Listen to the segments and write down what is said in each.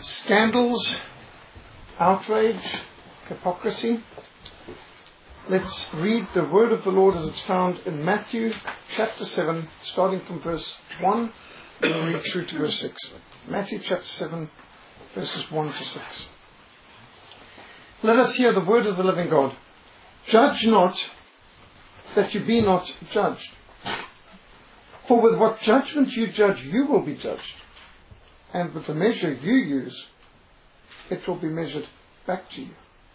Scandals, outrage, hypocrisy. Let's read the word of the Lord as it's found in Matthew chapter 7, starting from verse 1, and we'll read through to verse 6. Matthew chapter 7, verses 1 to 6. Let us hear the word of the living God. Judge not, that you be not judged. For with what judgment you judge, you will be judged. And with the measure you use, it will be measured back to you.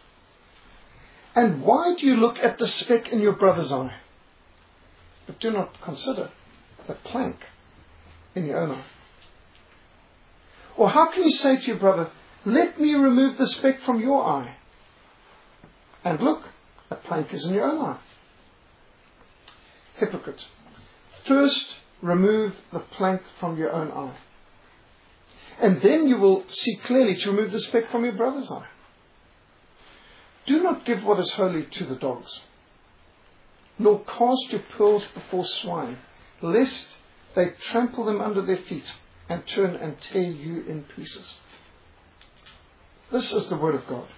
And why do you look at the speck in your brother's eye, but do not consider the plank in your own eye? Or how can you say to your brother, let me remove the speck from your eye, and look, the plank is in your own eye? Hypocrite, first remove the plank from your own eye, and then you will see clearly to remove the speck from your brother's eye. Do not give what is holy to the dogs, nor cast your pearls before swine, lest they trample them under their feet and turn and tear you in pieces. This is the word of God.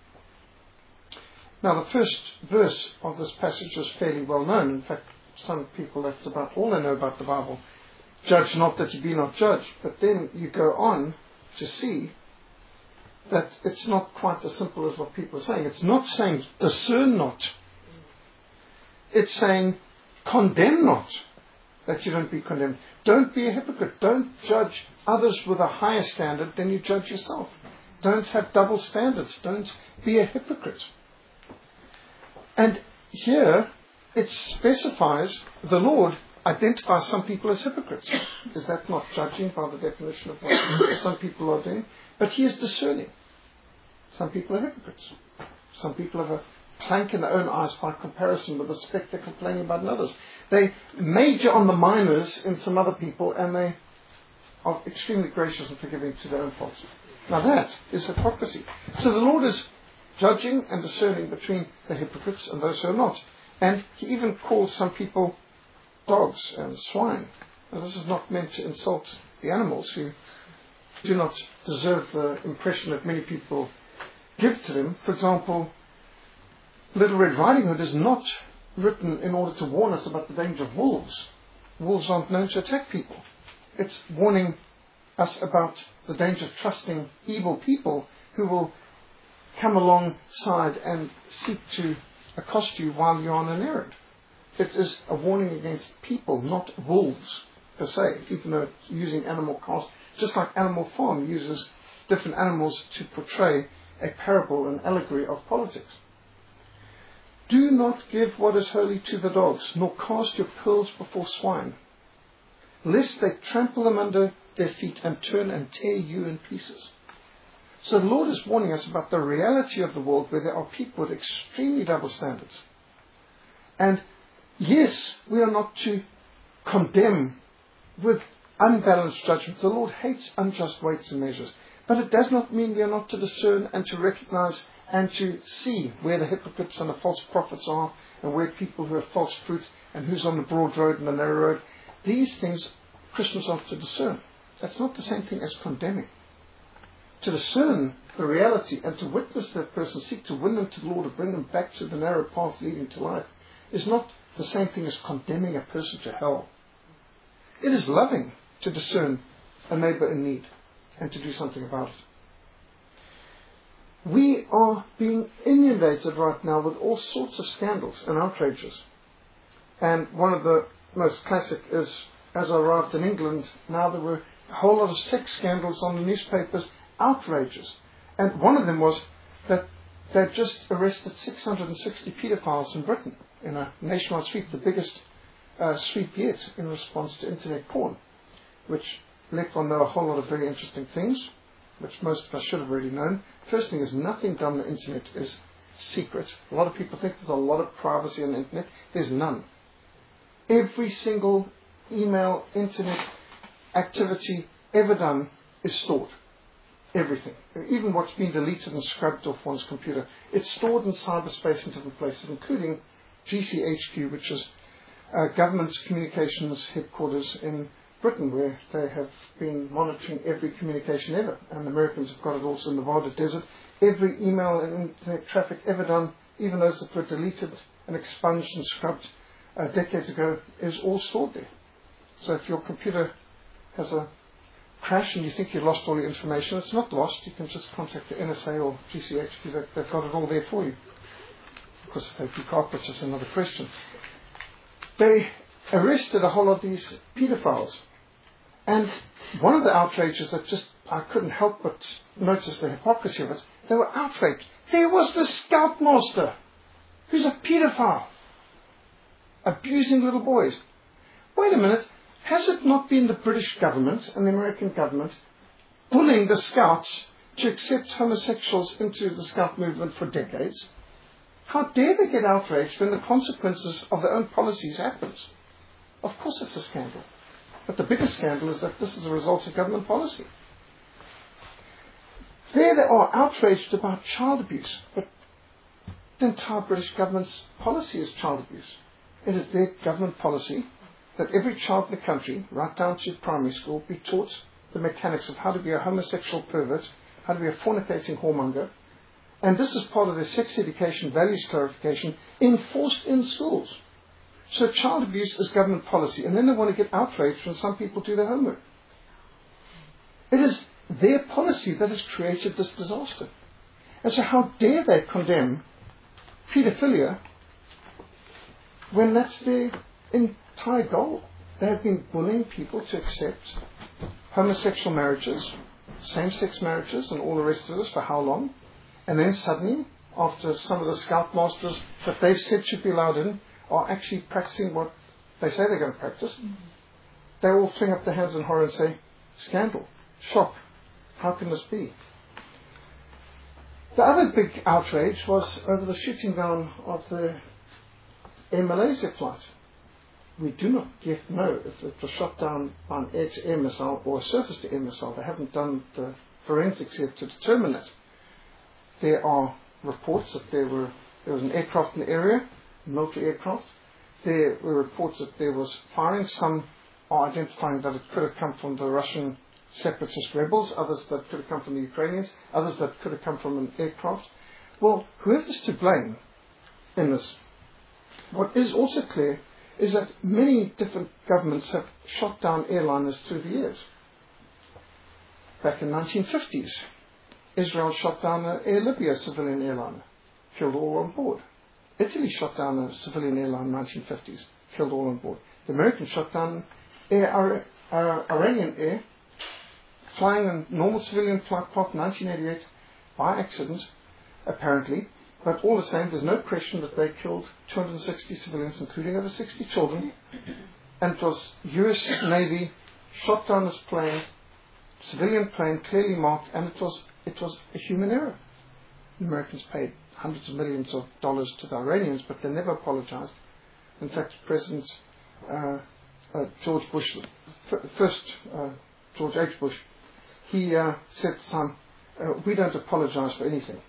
Now, the first verse of this passage is fairly well known. In fact, some people, that's about all they know about the Bible. Judge not that you be not judged. But then you go on to see that it's not quite as simple as what people are saying. It's not saying discern not. It's saying condemn not, that you don't be condemned. Don't be a hypocrite. Don't judge others with a higher standard than you judge yourself. Don't have double standards. Don't be a hypocrite. And here it specifies, the Lord identifies some people as hypocrites. Is that not judging by the definition of what some people are doing? But he is discerning. Some people are hypocrites. Some people have a plank in their own eyes by comparison with the speck they're complaining about in others. They major on the minors in some other people, and they are extremely gracious and forgiving to their own faults. Now that is hypocrisy. So the Lord is judging and discerning between the hypocrites and those who are not. And he even calls some people dogs and swine. Now, this is not meant to insult the animals who do not deserve the impression that many people give to them. For example, Little Red Riding Hood is not written in order to warn us about the danger of wolves. Wolves aren't known to attack people. It's warning us about the danger of trusting evil people who will come alongside and seek to accost you while you're on an errand. It is a warning against people, not wolves per se, even though it's using animal cost, just like Animal Farm uses different animals to portray a parable, an allegory of politics. Do not give what is holy to the dogs, nor cast your pearls before swine, lest they trample them under their feet and turn and tear you in pieces. So the Lord is warning us about the reality of the world where there are people with extremely double standards. And yes, we are not to condemn with unbalanced judgment. The Lord hates unjust weights and measures. But it does not mean we are not to discern and to recognize and to see where the hypocrites and the false prophets are, and where people who have false fruit and who's on the broad road and the narrow road. These things Christians are to discern. That's not the same thing as condemning. To discern the reality and to witness that person, seek to win them to the Lord, to bring them back to the narrow path leading to life, is not the same thing as condemning a person to hell. It is loving to discern a neighbor in need and to do something about it. We are being inundated right now with all sorts of scandals and outrages. And one of the most classic is, as I arrived in England, now there were a whole lot of sex scandals on the newspapers, outrages. And one of them was that they'd just arrested 660 paedophiles in Britain in a nationwide sweep, the biggest sweep yet in response to internet porn, which let one know a whole lot of very interesting things, which most of us should have already known. First thing is, nothing done on the internet is secret. A lot of people think there's a lot of privacy on the internet. There's none. Every single email, internet activity ever done is stored. Everything. Even what's been deleted and scrubbed off one's computer. It's stored in cyberspace in different places, including GCHQ, which is government's communications headquarters in Britain, where they have been monitoring every communication ever, and the Americans have got it also in the Nevada desert. Every email and internet traffic ever done, even those that were deleted and expunged and scrubbed decades ago, is all stored there. So if your computer has a crash and you think you lost all your information, it's not lost. You can just contact the NSA or GCHQ. They've got it all there for you. Of course, if they pick up, which is another question. They arrested a whole lot of these pedophiles. And one of the outrages that just I couldn't help but notice the hypocrisy of it, they were outraged. There was the scoutmaster, who's a pedophile, abusing little boys. Wait a minute, has it not been the British government and the American government bullying the scouts to accept homosexuals into the scout movement for decades? How dare they get outraged when the consequences of their own policies happens? Of course it's a scandal. But the biggest scandal is that this is a result of government policy. There they are outraged about child abuse, but the entire British government's policy is child abuse. It is their government policy that every child in the country, right down to primary school, be taught the mechanics of how to be a homosexual pervert, how to be a fornicating whoremonger, and this is part of their sex education, values clarification, enforced in schools. So child abuse is government policy, and then they want to get outraged when some people do their homework. It is their policy that has created this disaster. And so how dare they condemn paedophilia when that's their entire goal? They have been bullying people to accept homosexual marriages, same-sex marriages, and all the rest of this for how long? And then suddenly, after some of the scoutmasters that they've said should be allowed in are actually practicing what they say they're going to practice, they all fling up their hands in horror and say, scandal, shock, how can this be? The other big outrage was over the shooting down of the Air Malaysia flight. We do not yet know if it was shot down by an air-to-air missile or a surface-to-air missile. They haven't done the forensics yet to determine that. There are reports that there was an aircraft in the area, a military aircraft. There were reports that there was firing. Some are identifying that it could have come from the Russian separatist rebels, others that could have come from the Ukrainians, others that could have come from an aircraft. Well, whoever's to blame in this, what is also clear is that many different governments have shot down airliners through the years. Back in the 1950s, Israel shot down an Air Libya civilian airliner, killed all on board. Italy shot down a civilian airline in the 1950s, killed all on board. The Americans shot down Iranian Air, flying a normal civilian flight path in 1988 by accident, apparently. But all the same, there's no question that they killed 260 civilians, including over 60 children. And it was US Navy, shot down this plane, civilian plane, clearly marked, and it was a human error. The Americans paid hundreds of millions of dollars to the Iranians, but they never apologized. In fact, President George Bush, first George H. Bush, he said at the time, we don't apologize for anything.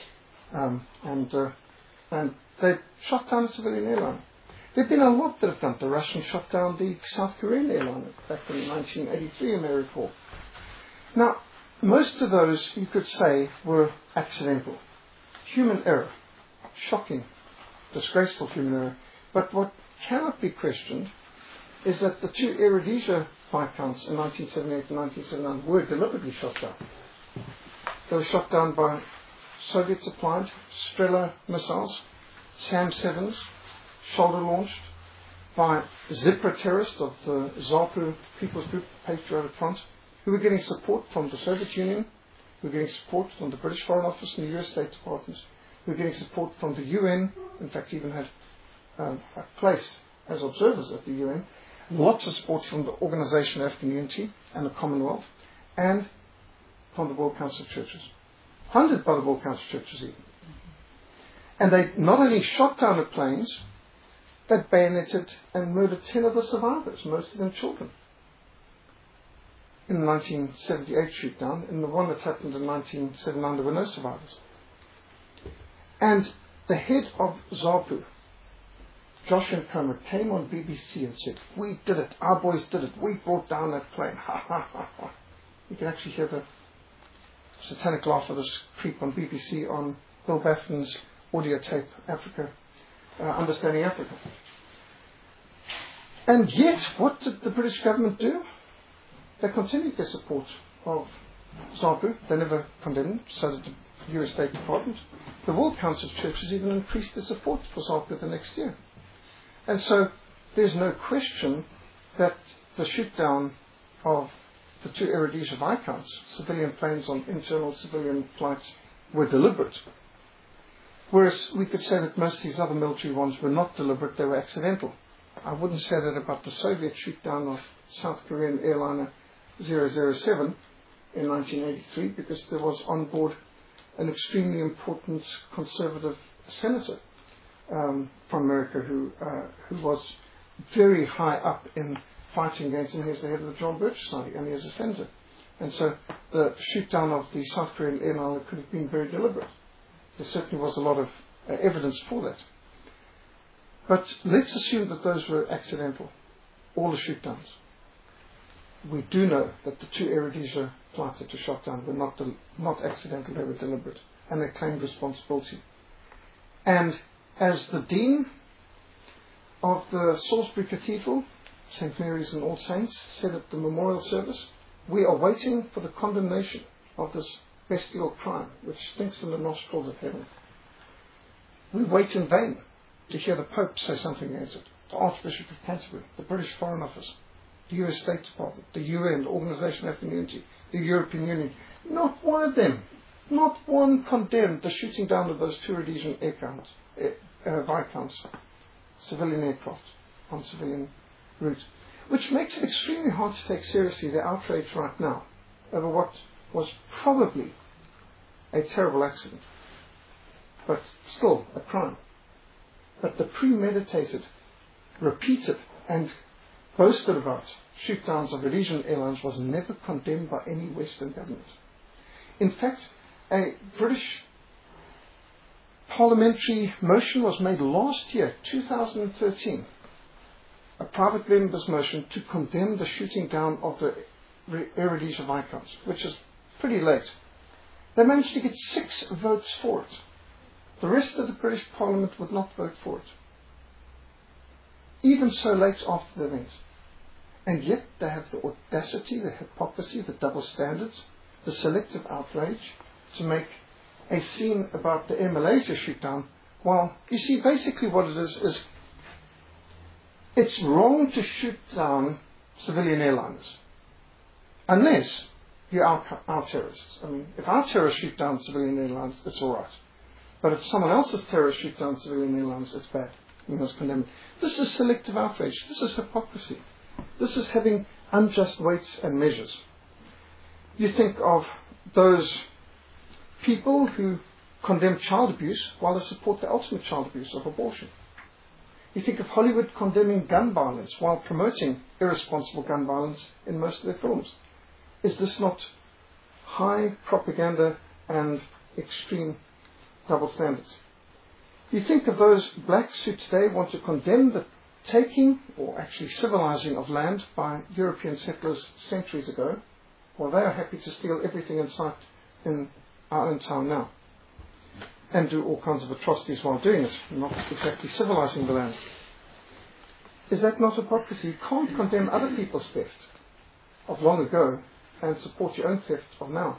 And they shot down a civilian airline. There have been a lot that have done. The Russians shot down the South Korean airline back in 1983, you may recall. Now, most of those, you could say, were accidental. Human error. Shocking, disgraceful human error. But what cannot be questioned is that the two Air Rhodesia Viscounts in 1978 and 1979 were deliberately shot down. They were shot down by Soviet-supplied Strela missiles, SAM-7s, shoulder-launched by Zipra terrorists of the ZAPU People's Group Patriotic Front, who were getting support from the Soviet Union, who were getting support from the British Foreign Office and the US State Departments, who were getting support from the UN, in fact even had a place as observers at the UN, lots of support from the Organization of African Unity and the Commonwealth, and from the World Council of Churches. Funded by the World Council of Churches even. And they not only shot down the planes, they bayoneted and murdered 10 of the survivors, most of them children. In the 1978 shoot down, in the one that happened in 1979, there were no survivors. And the head of ZAPU Joshua Nkomo came on BBC and said, "We did it. Our boys did it. We brought down that plane." Ha ha ha ha. You can actually hear the satanic laugh of this creep on BBC on Bill Baffin's audio tape, Africa, Understanding Africa. And yet, what did the British government do? They continued their support of ZAPU. They never condemned, so did the US State Department. The World Council of Churches even increased their support for ZAPU the next year. And so, there's no question that the shoot down of the two Air Rhodesia Viscounts, civilian planes on internal civilian flights, were deliberate. Whereas we could say that most of these other military ones were not deliberate, they were accidental. I wouldn't say that about the Soviet shoot down of South Korean airliner 007 in 1983, because there was on board an extremely important conservative senator from America who was very high up in fighting against him. He was the head of the John Birch Society, and he is a senator. And so the shoot down of the South Korean airliner could have been very deliberate. There certainly was a lot of evidence for that. But let's assume that those were accidental, all the shoot downs. We do know that the two Air Rhodesia flights that were shot down were not accidental, they were deliberate, and they claimed responsibility. And as the Dean of the Salisbury Cathedral, St. Mary's and All Saints, said at the memorial service, we are waiting for the condemnation of this bestial crime, which stinks in the nostrils of heaven. We wait in vain to hear the Pope say something against it, the Archbishop of Canterbury, the British Foreign Office, the US State Department, the UN, the Organization of African Unity, the European Union. Not one of them, not one condemned the shooting down of those two Rhodesian Viscounts, civilian aircraft on civilian route, which makes it extremely hard to take seriously the outrage right now over what was probably a terrible accident, but still a crime. But the premeditated, repeated and boasted about shoot downs of Rhodesian airlines was never condemned by any Western government. In fact, a British parliamentary motion was made last year, 2013, a private member's motion to condemn the shooting down of the Air Rhodesia Viscounts, which is pretty late. They managed to get 6 votes for it. The rest of the British Parliament would not vote for it, even so late after the event. And yet they have the audacity, the hypocrisy, the double standards, the selective outrage to make a scene about the Air Malaysia shoot down. Well, you see, basically what it is it's wrong to shoot down civilian airliners, unless you're our terrorists. I mean, if our terrorists shoot down civilian airlines, it's all right. But if someone else's terrorists shoot down civilian airlines, it's bad. We must condemn it. This is selective outrage. This is hypocrisy. This is having unjust weights and measures. You think of those people who condemn child abuse while they support the ultimate child abuse of abortion. You think of Hollywood condemning gun violence while promoting irresponsible gun violence in most of their films. Is this not high propaganda and extreme double standards? You think of those blacks who today want to condemn the taking, or actually civilizing, of land by European settlers centuries ago. Well, they are happy to steal everything in sight in our own town now, and do all kinds of atrocities while doing it, not exactly civilizing the land. Is that not hypocrisy? You can't condemn other people's theft of long ago and support your own theft of now.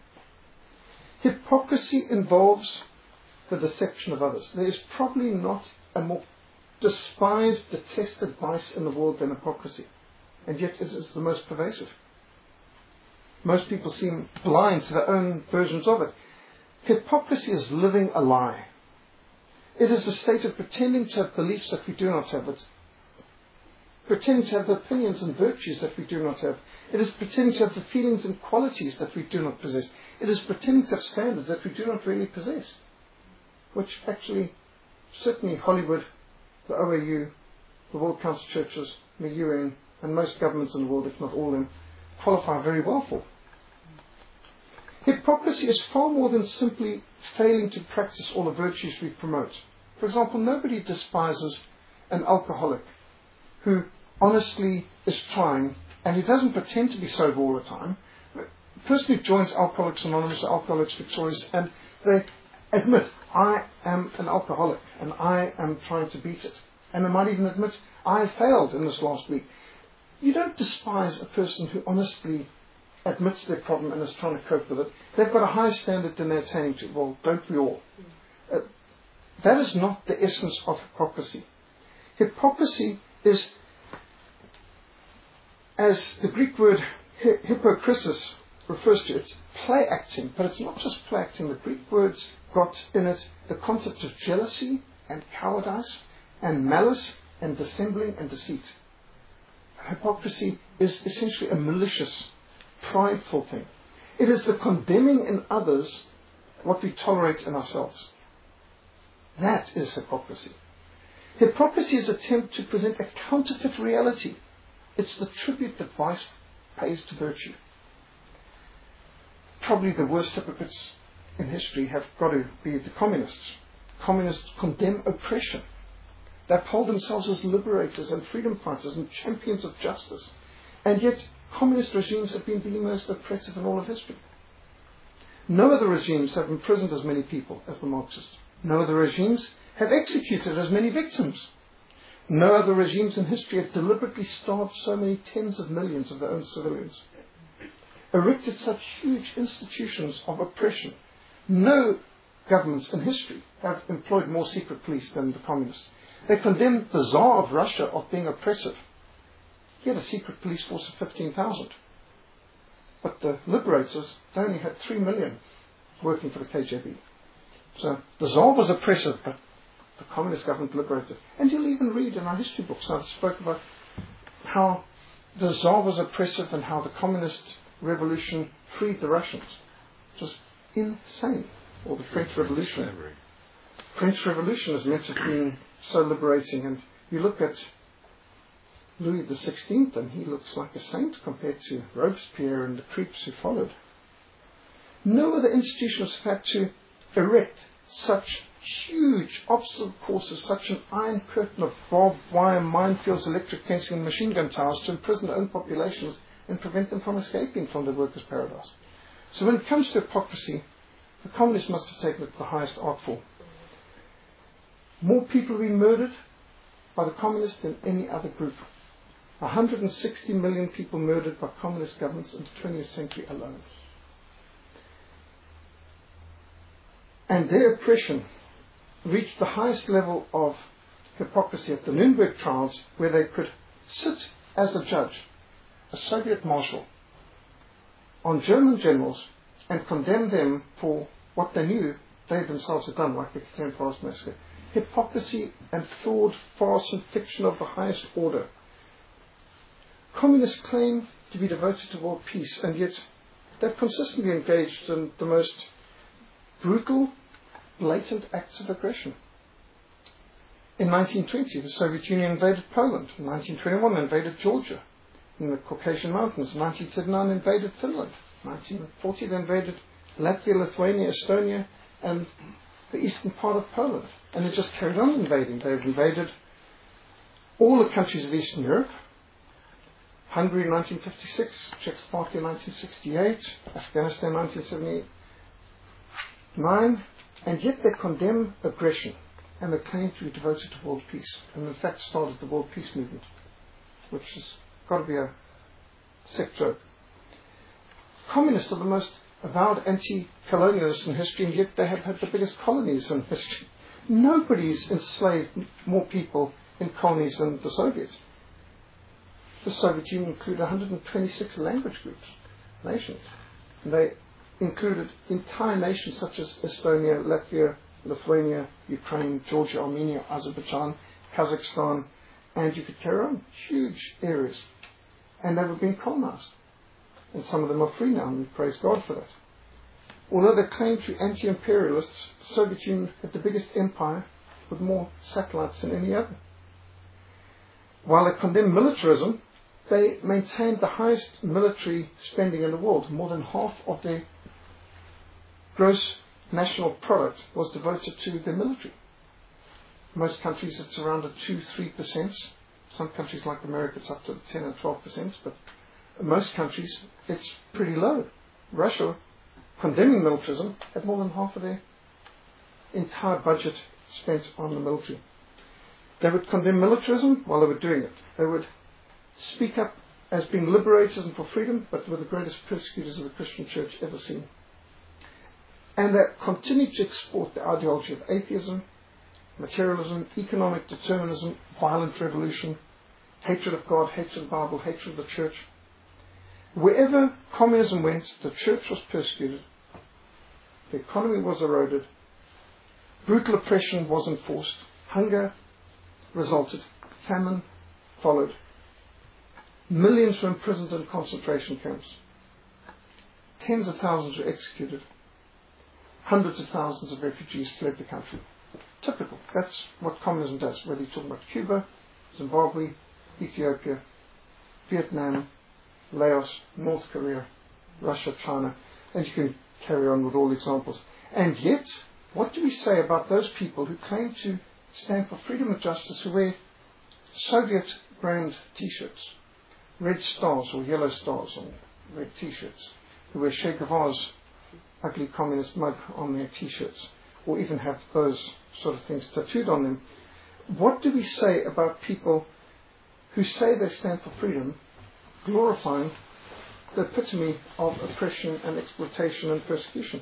Hypocrisy involves the deception of others. There is probably not a more despised, detested vice in the world than hypocrisy, and yet it is the most pervasive. Most people seem blind to their own versions of it. Hypocrisy is living a lie. It is a state of pretending to have beliefs that we do not have. It's pretending to have the opinions and virtues that we do not have. It is pretending to have the feelings and qualities that we do not possess. It is pretending to have standards that we do not really possess, which actually, certainly Hollywood, the OAU, the World Council of Churches, the UN, and most governments in the world, if not all of them, qualify very well for. Hypocrisy is far more than simply failing to practice all the virtues we promote. For example, nobody despises an alcoholic who honestly is trying, and he doesn't pretend to be sober all the time, a person who joins Alcoholics Anonymous or Alcoholics Victorious, and they admit, I am an alcoholic, and I am trying to beat it. And they might even admit, I failed in this last week. You don't despise a person who honestly admits their problem and is trying to cope with it. They've got a high standard that they're attaining to. Well, don't we all? That is not the essence of hypocrisy. Hypocrisy is, as the Greek word hypokrisis refers to, it's play acting, but it's not just play acting. The Greek words got in it the concept of jealousy and cowardice and malice and dissembling and deceit. Hypocrisy is essentially a malicious, prideful thing. It is the condemning in others what we tolerate in ourselves. That is hypocrisy. Hypocrisy is an attempt to present a counterfeit reality. It's the tribute that vice pays to virtue. Probably the worst hypocrites in history have got to be the communists. Communists condemn oppression. They uphold themselves as liberators and freedom fighters and champions of justice. And yet, communist regimes have been the most oppressive in all of history. No other regimes have imprisoned as many people as the Marxists. No other regimes have executed as many victims. No other regimes in history have deliberately starved so many tens of millions of their own civilians. Erected such huge institutions of oppression. No governments in history have employed more secret police than the communists. They condemned the Tsar of Russia of being oppressive. He had a secret police force of 15,000. But the liberators, they only had 3 million working for the KGB. So the Tsar was oppressive, but the communist government liberated. And you'll even read in our history books, I spoke about how the Tsar was oppressive and how the communist revolution freed the Russians. Just insane. Or the French Revolution. French Revolution is meant to have been so liberating, and you look at Louis XVI and he looks like a saint compared to Robespierre and the creeps who followed. No other institutions have had to erect such huge obstacle courses, such an iron curtain of barbed wire, minefields, electric fencing and machine gun towers to imprison their own populations and prevent them from escaping from the workers' paradise. So when it comes to hypocrisy, the communists must have taken it to the highest art form. More people have been murdered by the communists than any other group. 160 million people murdered by communist governments in the 20th century alone. And their oppression reached the highest level of hypocrisy at the Nuremberg trials, where they could sit as a judge, a Soviet marshal, on German generals and condemn them for what they knew they themselves had done, like the Catherine Forest massacre. Hypocrisy and fraud, farce and fiction of the highest order. Communists claim to be devoted to world peace, and yet they've consistently engaged in the most brutal, blatant acts of aggression. In 1920, the Soviet Union invaded Poland. In 1921, they invaded Georgia in the Caucasian Mountains. In 1939, invaded Finland. In 1940, they invaded Latvia, Lithuania, Estonia, and the eastern part of Poland. And they just carried on invading. They've invaded all the countries of Eastern Europe. Hungary in 1956, Czechoslovakia in 1968, Afghanistan in 1979, and yet they condemn aggression and they claim to be devoted to world peace, and in fact started the world peace movement, which has got to be a sick joke. Communists are the most avowed anti-colonialists in history, and yet they have had the biggest colonies in history. Nobody's enslaved more people in colonies than the Soviets. The Soviet Union included 126 language groups, nations. And they included entire nations such as Estonia, Latvia, Lithuania, Ukraine, Georgia, Armenia, Azerbaijan, Kazakhstan, and you could carry on. Huge areas. And they were being colonized. And some of them are free now, and we praise God for that. Although they claim to be anti-imperialists, the Soviet Union had the biggest empire with more satellites than any other. While they condemned militarism, they maintained the highest military spending in the world. More than half of their gross national product was devoted to the military. most countries it's around a 2-3%. Some countries like America it's up to 10 and 12%, but in most countries it's pretty low. Russia, condemning militarism, had more than half of their entire budget spent on the military. They would condemn militarism while they were doing it. They would speak up as being liberators and for freedom, but were the greatest persecutors of the Christian church ever seen. And they continued to export the ideology of atheism, materialism, economic determinism, violent revolution, hatred of God, hatred of the Bible, hatred of the church. Wherever communism went, the church was persecuted, the economy was eroded, brutal oppression was enforced, hunger resulted, famine followed. Millions were imprisoned in concentration camps. Tens of thousands were executed. Hundreds of thousands of refugees fled the country. Typical. That's what communism does, whether you're talking about Cuba, Zimbabwe, Ethiopia, Vietnam, Laos, North Korea, Russia, China, and you can carry on with all examples. And yet, what do we say about those people who claim to stand for freedom and justice, who wear Soviet brand t-shirts, red stars or yellow stars on red t-shirts, who wear Che Guevara's ugly communist mug on their t-shirts, or even have those sort of things tattooed on them? What do we say about people who say they stand for freedom, glorifying the epitome of oppression and exploitation and persecution?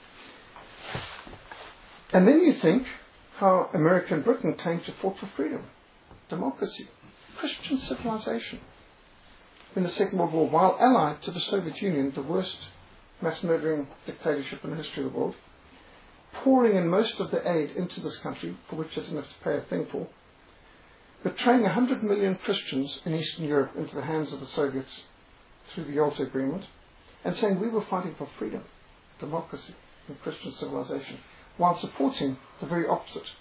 And then you think how America and Britain claim to fought for freedom, democracy, Christian civilization in the Second World War, while allied to the Soviet Union, the worst mass murdering dictatorship in the history of the world, pouring in most of the aid into this country, for which it didn't have to pay a thing for, betraying 100 million Christians in Eastern Europe into the hands of the Soviets through the Yalta Agreement, and saying we were fighting for freedom, democracy, and Christian civilization, while supporting the very opposite.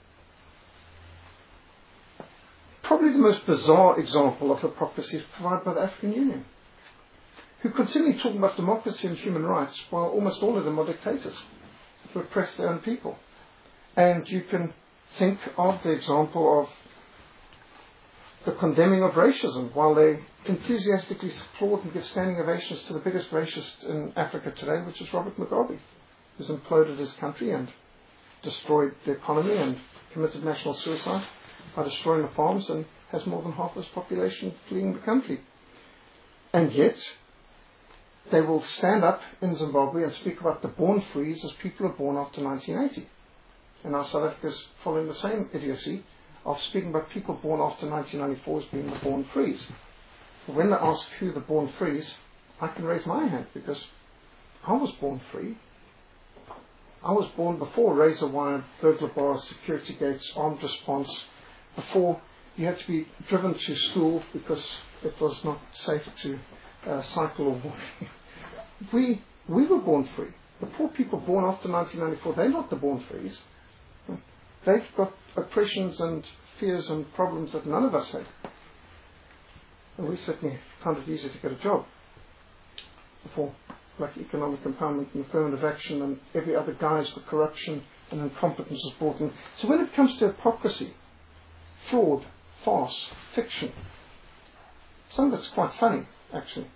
Probably the most bizarre example of hypocrisy is provided by the African Union, who continue talking about democracy and human rights while almost all of them are dictators who oppress their own people. And you can think of the example of the condemning of racism, while they enthusiastically support and give standing ovations to the biggest racist in Africa today, which is Robert Mugabe, who's imploded his country and destroyed the economy and committed national suicide by destroying the farms and has more than half his population fleeing the country. And yet, they will stand up in Zimbabwe and speak about the born frees as people are born after 1980. And now South Africa is following the same idiocy of speaking about people born after 1994 as being the born frees. When they ask who the born frees, I can raise my hand because I was born free. I was born before razor wire, burglar bars, security gates, armed response, before you had to be driven to school because it was not safe to cycle or walk. We were born free. The poor people born after 1994, they're not the born frees. They've got oppressions and fears and problems that none of us had. And we certainly found it easier to get a job before, like economic empowerment and affirmative action and every other guise for corruption and incompetence was brought in. So when it comes to hypocrisy, fraud, farce, fiction, some of it's quite funny, actually.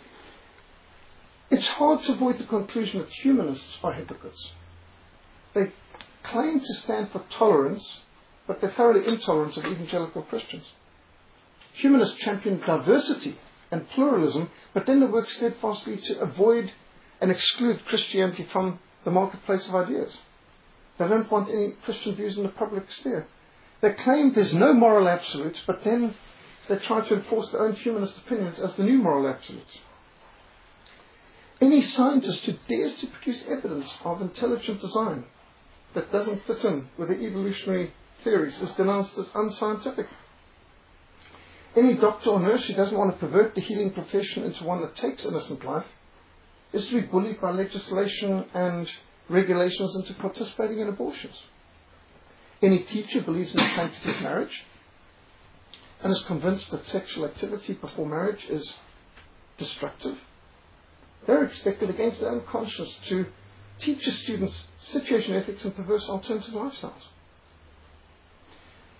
It's hard to avoid the conclusion that humanists are hypocrites. They claim to stand for tolerance, but they're thoroughly intolerant of evangelical Christians. Humanists champion diversity and pluralism, but then they work steadfastly to avoid and exclude Christianity from the marketplace of ideas. They don't want any Christian views in the public sphere. They claim there's no moral absolute, but then they try to enforce their own humanist opinions as the new moral absolutes. Any scientist who dares to produce evidence of intelligent design that doesn't fit in with the evolutionary theories is denounced as unscientific. Any doctor or nurse who doesn't want to pervert the healing profession into one that takes innocent life is to be bullied by legislation and regulations into participating in abortions. Any teacher believes in the sanctity of marriage and is convinced that sexual activity before marriage is destructive. They're expected against their own conscience to teach the students situation ethics and perverse alternative lifestyles.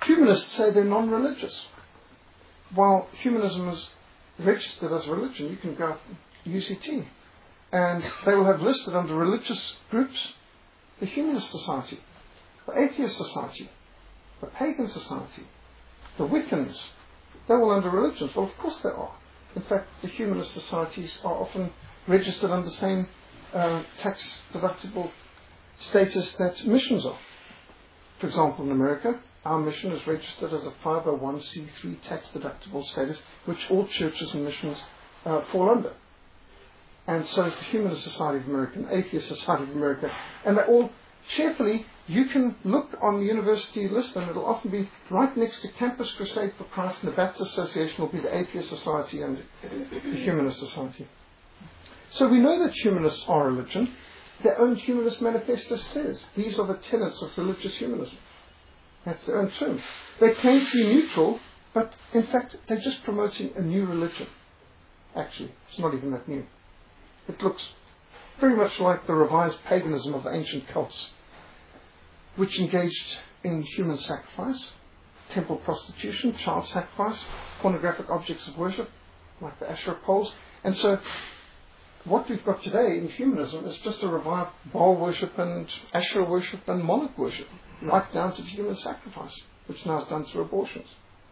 Humanists say they're non-religious. While humanism is registered as a religion, you can go out to UCT and they will have listed under religious groups the Humanist Society, the Atheist Society, the Pagan Society, the Wiccans. They're all under religions. Well, of course they are. In fact, the Humanist Societies are often registered under the same tax-deductible status that missions are. For example, in America, our mission is registered as a 501c3 tax-deductible status, which all churches and missions fall under. And so is the Humanist Society of America, the Atheist Society of America. And they all cheerfully, you can look on the university list and it'll often be right next to Campus Crusade for Christ, and the Baptist Association will be the Atheist Society and the Humanist Society. So we know that humanists are religion. Their own Humanist Manifesto says these are the tenets of religious humanism. That's their own term. They claim to be neutral, but in fact they're just promoting a new religion. Actually, it's not even that new. It looks very much like the revised paganism of the ancient cults, which engaged in human sacrifice, temple prostitution, child sacrifice, pornographic objects of worship, like the Asherah poles. And so what we've got today in humanism is just a revived Baal worship and Asherah worship and monarch worship, right down to human sacrifice, which now is done through abortions.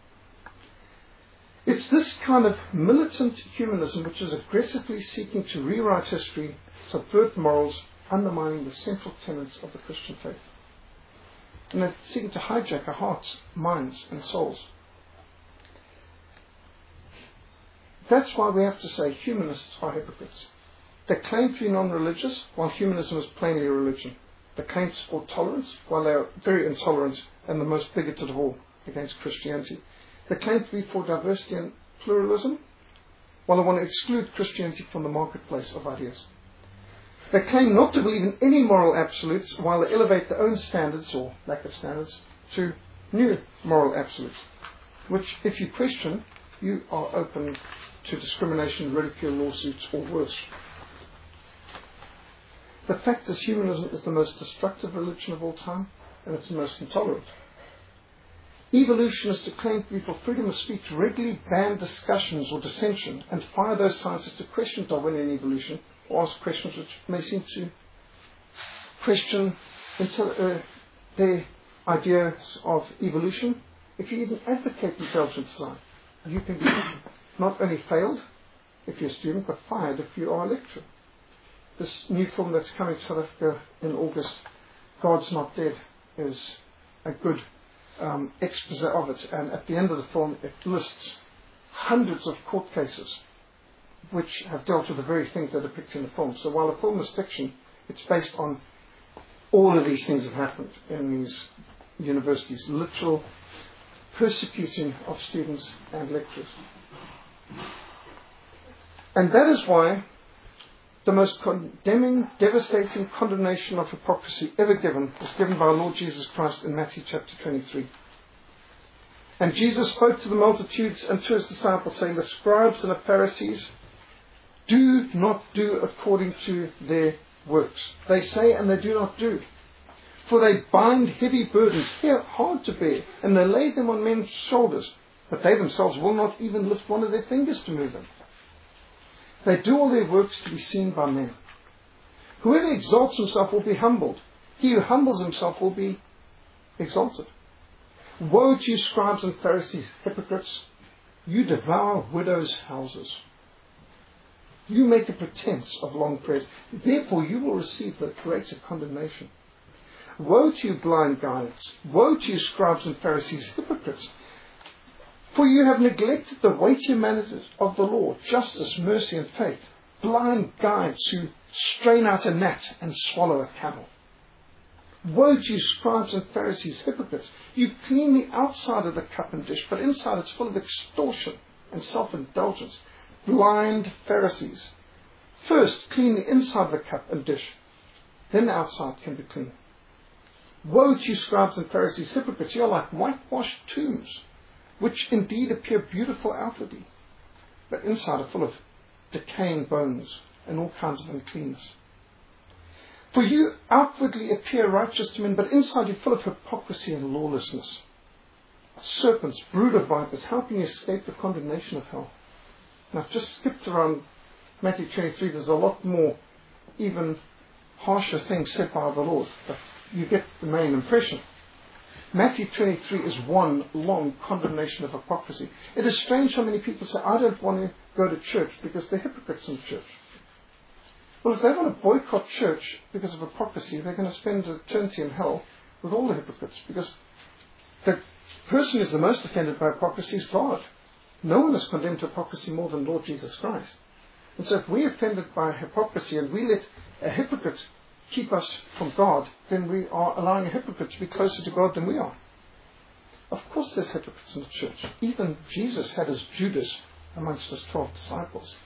It's this kind of militant humanism which is aggressively seeking to rewrite history, subvert morals, undermining the central tenets of the Christian faith. And they're seeking to hijack our hearts, minds, and souls. That's why we have to say humanists are hypocrites. They claim to be non-religious, while humanism is plainly a religion. They claim to support tolerance, while they are very intolerant and the most bigoted of all against Christianity. They claim to be for diversity and pluralism, while they want to exclude Christianity from the marketplace of ideas. They claim not to believe in any moral absolutes, while they elevate their own standards, or lack of standards, to new moral absolutes, which, if you question, you are open to discrimination, ridicule, lawsuits, or worse. The fact is, humanism is the most destructive religion of all time, and it's the most intolerant. Evolutionists who claim to be for freedom of speech regularly ban discussions or dissension and fire those scientists to question Darwinian evolution or ask questions which may seem to question their ideas of evolution. If you even advocate intelligent design, you can be not only failed if you're a student, but fired if you are a lecturer. This new film that's coming to South Africa in August, God's Not Dead, is a good expose of it, and at the end of the film it lists hundreds of court cases which have dealt with the very things that are depicted in the film. So while the film is fiction, it's based on all of these things that have happened in these universities, literal persecuting of students and lecturers. And that is why the most condemning, devastating condemnation of hypocrisy ever given was given by our Lord Jesus Christ in Matthew chapter 23. And Jesus spoke to the multitudes and to his disciples, saying, the scribes and the Pharisees do not do according to their works. They say and they do not do. For they bind heavy burdens, hard to bear, and they lay them on men's shoulders, but they themselves will not even lift one of their fingers to move them. They do all their works to be seen by men. Whoever exalts himself will be humbled. He who humbles himself will be exalted. Woe to you, scribes and Pharisees, hypocrites! You devour widows' houses. You make a pretense of long prayers. Therefore you will receive the greater condemnation. Woe to you, blind guides! Woe to you, scribes and Pharisees, hypocrites! For you have neglected the weightier matters of the law, justice, mercy, and faith. Blind guides who strain out a gnat and swallow a camel. Woe to you, scribes and Pharisees, hypocrites! You clean the outside of the cup and dish, but inside it's full of extortion and self-indulgence. Blind Pharisees! First, clean the inside of the cup and dish, then the outside can be clean. Woe to you, scribes and Pharisees, hypocrites! You are like whitewashed tombs, which indeed appear beautiful outwardly, but inside are full of decaying bones and all kinds of uncleanness. For you outwardly appear righteous to men, but inside you're full of hypocrisy and lawlessness. serpents, brood of vipers, how can you escape the condemnation of hell? Now, I've just skipped around Matthew 23. There's a lot more, even harsher things said by the Lord, but you get the main impression. Matthew 23 is one long condemnation of hypocrisy. It is strange how many people say, I don't want to go to church because they're hypocrites in church. Well, if they want to boycott church because of hypocrisy, they're going to spend eternity in hell with all the hypocrites, because the person who's the most offended by hypocrisy is God. No one is condemned to hypocrisy more than Lord Jesus Christ. And so if we're offended by hypocrisy and we let a hypocrite keep us from God, then we are allowing a hypocrite to be closer to God than we are. Of course there's hypocrites in the church. Even Jesus had his Judas amongst his 12 disciples.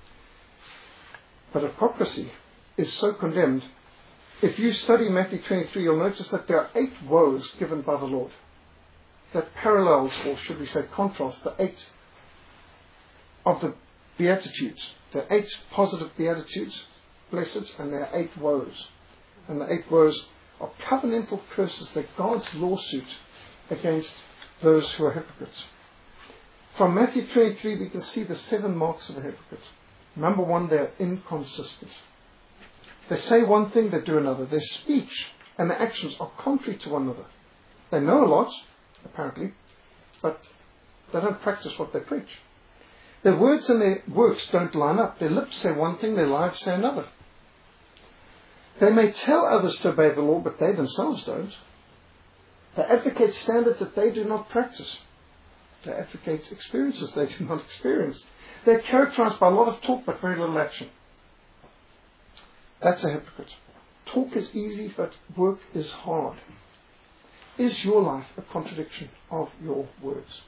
But hypocrisy is so condemned. If you study Matthew 23, you'll notice that there are 8 woes given by the Lord that parallels, or should we say contrast, the 8 of the Beatitudes. There are 8 positive Beatitudes, blessed, and there are 8 woes. And the 8 woes are covenantal curses. They're God's lawsuit against those who are hypocrites. From Matthew 23, we can see the 7 marks of a hypocrite. Number 1, they're inconsistent. They say one thing, they do another. Their speech and their actions are contrary to one another. They know a lot, apparently, but they don't practice what they preach. Their words and their works don't line up. Their lips say one thing, their lives say another. They may tell others to obey the law, but they themselves don't. They advocate standards that they do not practice. They advocate experiences they do not experience. They're characterized by a lot of talk, but very little action. That's a hypocrite. Talk is easy, but work is hard. Is your life a contradiction of your words?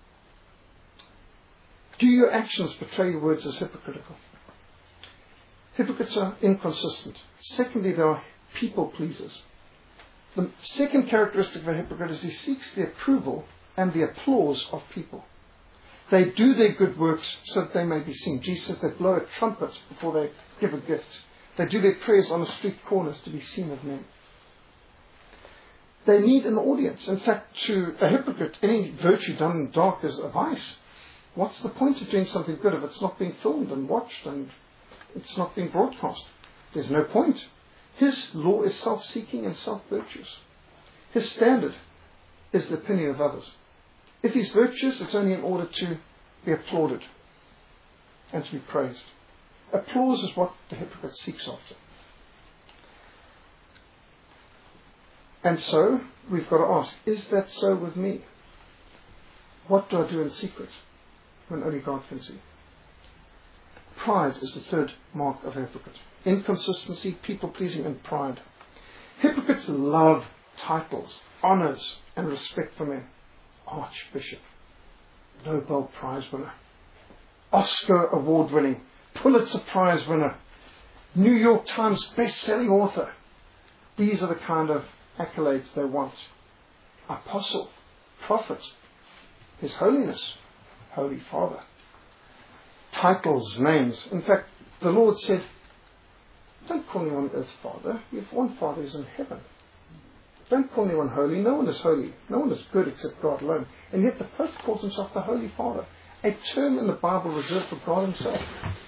Do your actions betray your words as hypocritical? Hypocrites are inconsistent. Secondly, they are people pleasers. The second characteristic of a hypocrite is he seeks the approval and the applause of people. They do their good works so that they may be seen. Jesus says they blow a trumpet before they give a gift. They do their prayers on the street corners to be seen of men. They need an audience. In fact, to a hypocrite, any virtue done in the dark is a vice. What's the point of doing something good if it's not being filmed and watched and it's not being broadcast? There's no point. His law is self-seeking and self-virtuous. His standard is the opinion of others. If he's virtuous, it's only in order to be applauded and to be praised. Applause is what the hypocrite seeks after. And so, we've got to ask, is that so with me? What do I do in secret when only God can see? Pride is the third mark of a hypocrite. Inconsistency, people-pleasing, and pride. Hypocrites love titles, honors, and respect for men. Archbishop, Nobel Prize winner, Oscar award winning, Pulitzer Prize winner, New York Times best-selling author. These are the kind of accolades they want. Apostle, prophet, His Holiness, Holy Father. Titles, names. In fact, the Lord said, don't call anyone earth Father. You have one Father who's in heaven. Don't call anyone holy. No one is holy. No one is good except God alone. And yet the Pope calls himself the Holy Father, a term in the Bible reserved for God himself.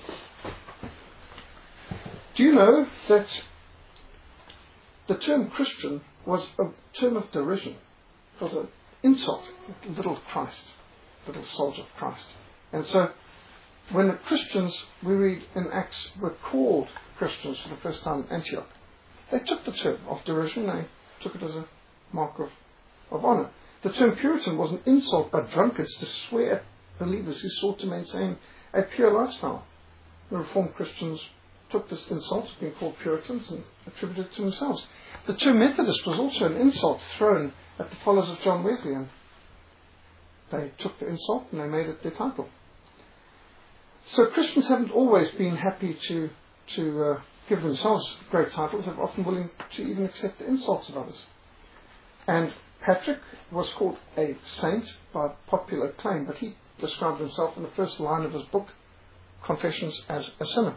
Do you know that the term Christian was a term of derision? It was an insult. Little Christ, little soldier of Christ. And so when the Christians, we read in Acts, were called Christians for the first time in Antioch, they took the term of derision. They took it as a mark of honor. The term Puritan was an insult by drunkards to swear at believers who sought to maintain a pure lifestyle. The Reformed Christians took this insult, being called Puritans, and attributed it to themselves. The term Methodist was also an insult thrown at the followers of John Wesley, and they took the insult and they made it their title. So Christians haven't always been happy to give themselves great titles. They're often willing to even accept the insults of others. And Patrick was called a saint by popular claim, but he described himself in the first line of his book, Confessions, as a sinner.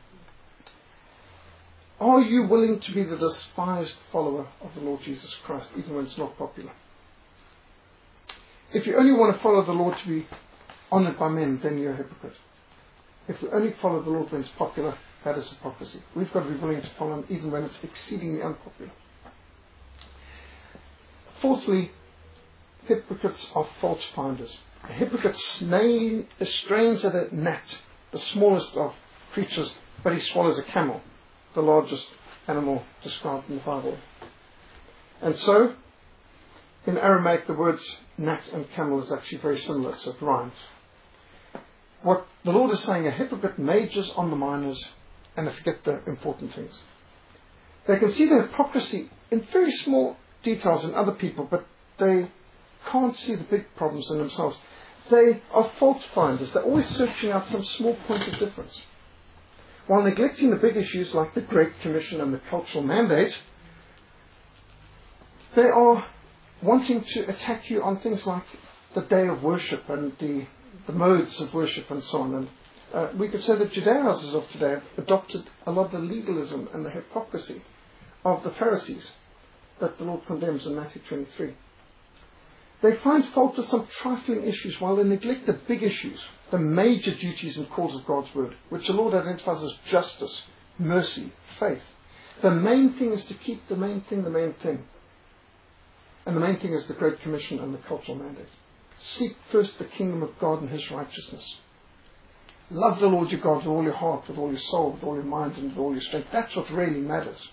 Are you willing to be the despised follower of the Lord Jesus Christ, even when it's not popular? If you only want to follow the Lord to be honoured by men, then you're a hypocrite. If we only follow the Lord when it's popular, that is hypocrisy. We've got to be willing to follow Him even when it's exceedingly unpopular. Fourthly, hypocrites are fault finders. A hypocrite strains at a gnat, the smallest of creatures, but he swallows a camel, the largest animal described in the Bible. And so, in Aramaic, the words gnat and camel is actually very similar, so it rhymes. What the Lord is saying, a hypocrite majors on the minors and they forget the important things. They can see the hypocrisy in very small details in other people, but they can't see the big problems in themselves. They are fault finders. They're always searching out some small point of difference. While neglecting the big issues like the Great Commission and the cultural mandate, they are wanting to attack you on things like the day of worship and the modes of worship and so on. And we could say that Judaizers of today have adopted a lot of the legalism and the hypocrisy of the Pharisees that the Lord condemns in Matthew 23. They find fault with some trifling issues while they neglect the big issues, the major duties and calls of God's Word, which the Lord identifies as justice, mercy, faith. The main thing is to keep the main thing the main thing. And the main thing is the Great Commission and the cultural mandate. Seek first the kingdom of God and His righteousness. Love the Lord your God with all your heart, with all your soul, with all your mind, and with all your strength. That's what really matters.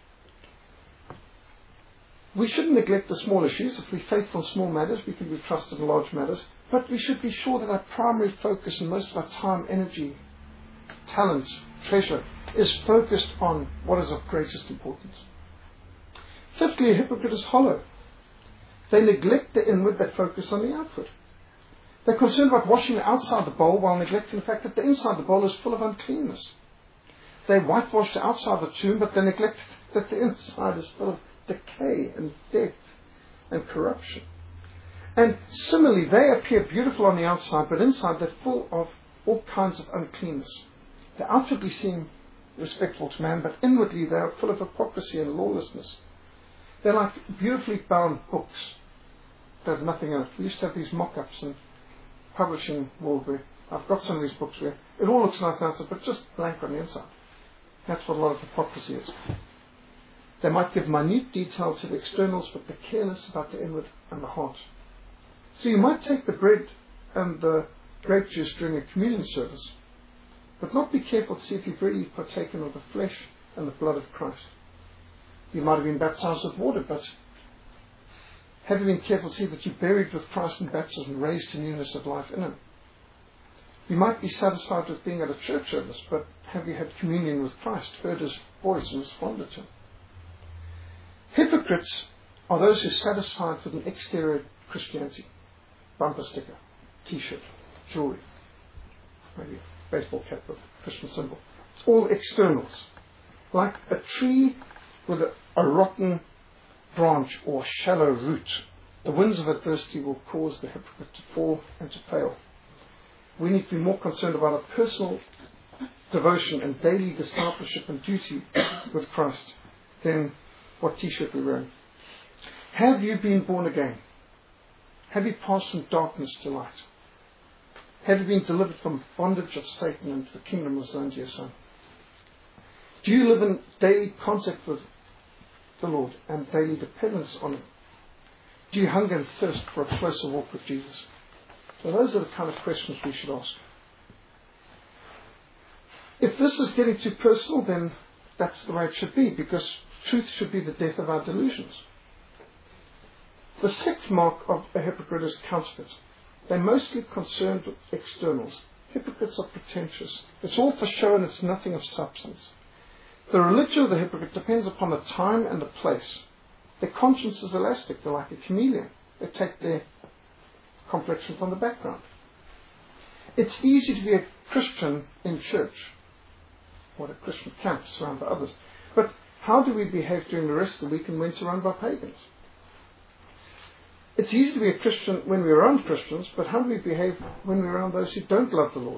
We shouldn't neglect the small issues. If we're faithful in small matters, we can be trusted in large matters. But we should be sure that our primary focus and most of our time, energy, talent, treasure is focused on what is of greatest importance. Fifthly, a hypocrite is hollow. They neglect the inward, they focus on the outward. They're concerned about washing the outside of the bowl while neglecting the fact that the inside of the bowl is full of uncleanness. They whitewash the outside of the tomb, but they neglect that the inside is full of decay and death and corruption. And similarly, they appear beautiful on the outside, but inside they're full of all kinds of uncleanness. They outwardly seem respectful to man, but inwardly they are full of hypocrisy and lawlessness. They're like beautifully bound books that have nothing in it. We used to have these mock-ups in publishing world where I've got some of these books where it all looks nice on the outside, but just blank on the inside. That's what a lot of hypocrisy is. They might give minute detail to the externals, but they're careless about the inward and the heart. So you might take the bread and the grape juice during a communion service, but not be careful to see if you've really partaken of the flesh and the blood of Christ. You might have been baptized with water, but have you been careful to see that you're buried with Christ in baptism, raised to newness of life in Him? You might be satisfied with being at a church service, but have you had communion with Christ, heard His voice and responded to Him? Hypocrites are those who are satisfied with an exterior Christianity. Bumper sticker, t-shirt, jewelry, maybe a baseball cap with a Christian symbol. It's all externals. Like a tree with a rotten branch or shallow root, the winds of adversity will cause the hypocrite to fall and to fail. We need to be more concerned about our personal devotion and daily discipleship and duty with Christ than what t-shirt we're wearing. Have you been born again? Have you passed from darkness to light? Have you been delivered from bondage of Satan into the kingdom of His own dear Son? Do you live in daily contact with the Lord and daily dependence on Him? Do you hunger and thirst for a closer walk with Jesus? So those are the kind of questions we should ask. If this is getting too personal, then that's the way it should be, because truth should be the death of our delusions. The sixth mark of a hypocrite is counterfeit. They're mostly concerned with externals. Hypocrites are pretentious. It's all for show and it's nothing of substance. The religion of the hypocrite depends upon the time and the place. Their conscience is elastic. They're like a chameleon. They take their complexion from the background. It's easy to be a Christian in church, or a Christian camp surrounded by others. But how do we behave during the rest of the week and when surrounded by pagans? It's easy to be a Christian when we're around Christians, but how do we behave when we're around those who don't love the Lord?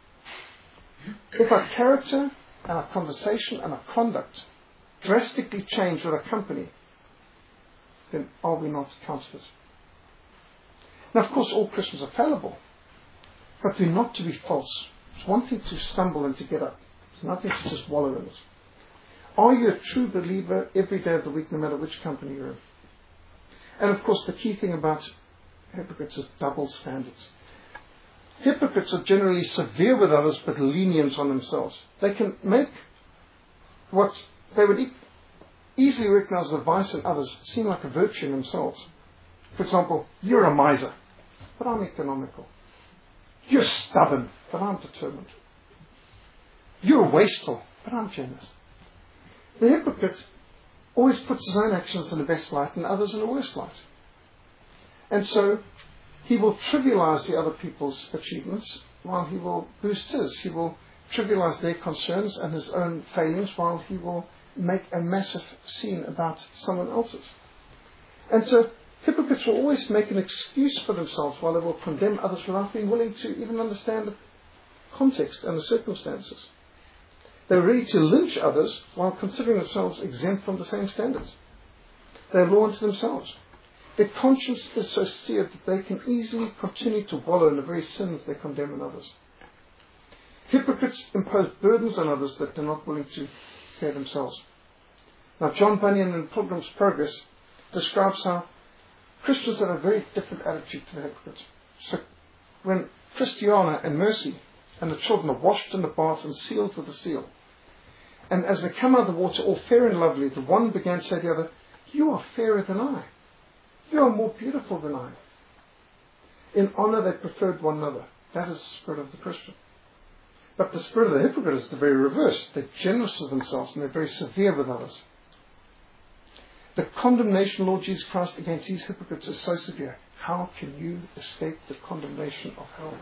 If our character and our conversation and our conduct drastically change with our company, then are we not counterfeit? Now, of course, all Christians are fallible, but we're not to be false. It's one thing to stumble and to get up. It's nothing to just wallow in it. Are you a true believer every day of the week, no matter which company you're in? And of course, the key thing about hypocrites is double standards. Hypocrites are generally severe with others, but lenient on themselves. They can make what they would easily recognize as a vice in others seem like a virtue in themselves. For example, you're a miser, but I'm economical. You're stubborn, but I'm determined. You're wasteful, but I'm generous. The hypocrite always puts his own actions in the best light and others in the worst light. And so he will trivialize the other people's achievements while he will boost his. He will trivialize their concerns and his own failings while he will make a massive scene about someone else's. And so hypocrites will always make an excuse for themselves while they will condemn others without being willing to even understand the context and the circumstances. They're ready to lynch others while considering themselves exempt from the same standards. They're law unto themselves. Their conscience is so seared that they can easily continue to wallow in the very sins they condemn in others. Hypocrites impose burdens on others that they're not willing to bear themselves. Now, John Bunyan in Pilgrim's Progress describes how Christians have a very different attitude to the hypocrites. So, when Christiana and Mercy and the children are washed in the bath and sealed with a seal, and as they come out of the water all fair and lovely, the one began to say to the other, "You are fairer than I. You are more beautiful than I." In honor they preferred one another. That is the spirit of the Christian. But the spirit of the hypocrite is the very reverse. They're generous with themselves and they're very severe with others. The condemnation of Lord Jesus Christ against these hypocrites is so severe. How can you escape the condemnation of hell?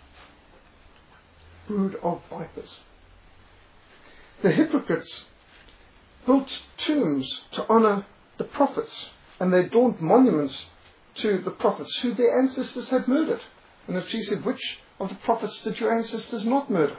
Brood of vipers. The hypocrites built tombs to honor the prophets, and they adorned monuments to the prophets who their ancestors had murdered. And as Jesus said, which of the prophets did your ancestors not murder?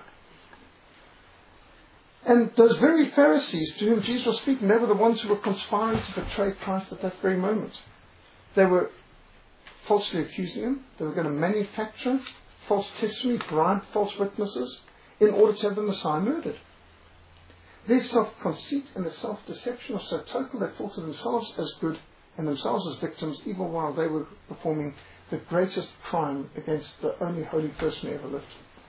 And those very Pharisees to whom Jesus was speaking, they were the ones who were conspiring to betray Christ at that very moment. They were falsely accusing him. They were going to manufacture false testimony, bribe false witnesses in order to have the Messiah murdered. Their self-conceit and their self-deception are so total they thought of themselves as good and themselves as victims, even while they were performing the greatest crime against the only holy person who ever lived.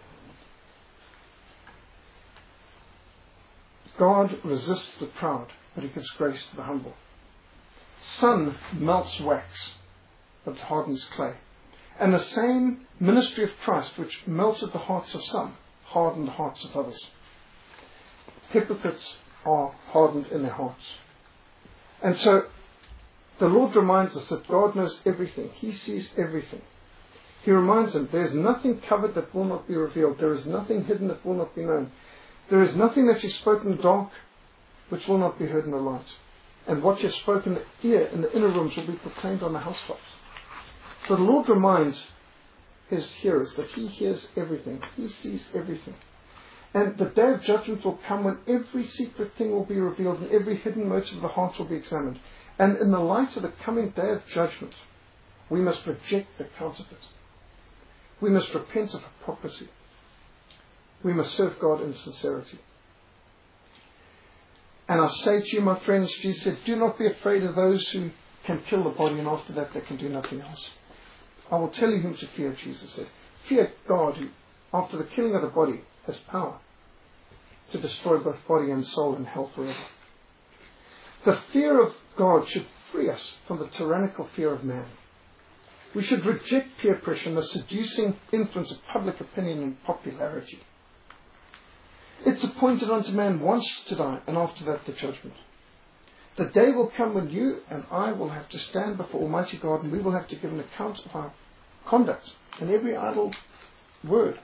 God resists the proud, but he gives grace to the humble. Sun melts wax, but it hardens clay. And the same ministry of Christ, which melted the hearts of some, hardened the hearts of others. Hypocrites are hardened in their hearts. And so the Lord reminds us that God knows everything. He sees everything. He reminds them, there is nothing covered that will not be revealed. There is nothing hidden that will not be known. There is nothing that you spoke in the dark which will not be heard in the light. And what you have spoken here in the inner rooms will be proclaimed on the housetops. So the Lord reminds his hearers that he hears everything. He sees everything. And the day of judgment will come when every secret thing will be revealed and every hidden motive of the heart will be examined. And in the light of the coming day of judgment, we must reject the counterfeit. We must repent of hypocrisy. We must serve God in sincerity. And I say to you, my friends, Jesus said, do not be afraid of those who can kill the body and after that they can do nothing else. I will tell you whom to fear, Jesus said. Fear God, who after the killing of the body has power to destroy both body and soul in hell forever. The fear of God should free us from the tyrannical fear of man. We should reject peer pressure and the seducing influence of public opinion and popularity. It's appointed unto man once to die, and after that the judgment. The day will come when you and I will have to stand before Almighty God, and we will have to give an account of our conduct and every idle word.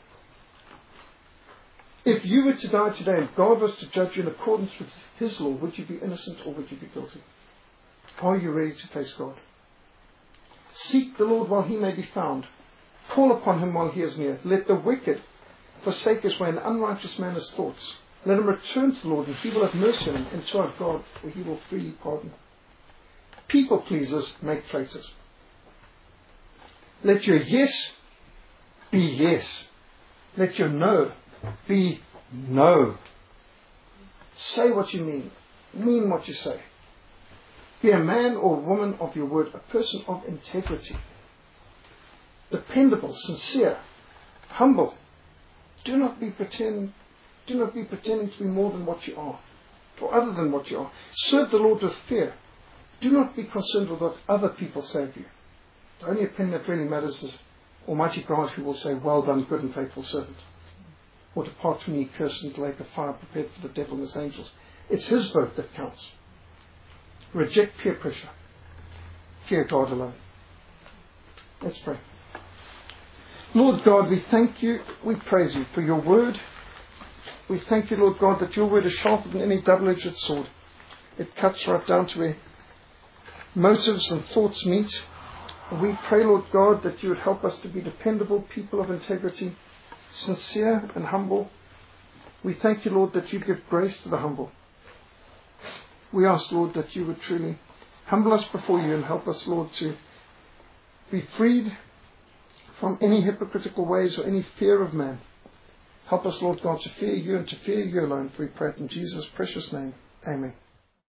If you were to die today and God was to judge you in accordance with his law, would you be innocent or would you be guilty? Are you ready to face God? Seek the Lord while he may be found. Call upon him while he is near. Let the wicked forsake his way and unrighteous man his thoughts. Let him return to the Lord and he will have mercy on him, and to our God, for he will freely pardon. People pleasers make traitors. Let your yes be yes. Let your no be no. Say what you mean. Mean what you say. Be a man or woman of your word, a person of integrity. Dependable, sincere, humble. Do not be pretending to be more than what you are, or other than what you are. Serve the Lord with fear. Do not be concerned with what other people say of you. The only opinion that really matters is Almighty God, who will say, "Well done, good and faithful servant." Or depart from me, cursed, into the lake of fire prepared for the devil and his angels. It's his vote that counts. Reject peer pressure. Fear God alone. Let's pray. Lord God, we thank you, we praise you for your word. We thank you, Lord God, that your word is sharper than any double-edged sword. It cuts right down to where motives and thoughts meet. And we pray, Lord God, that you would help us to be dependable people of integrity, sincere and humble. We thank you, Lord, that you give grace to the humble. We ask, Lord, that you would truly humble us before you and help us, Lord, to be freed from any hypocritical ways or any fear of man. Help us, Lord God, to fear you and to fear you alone. For we pray it in Jesus' precious name. Amen.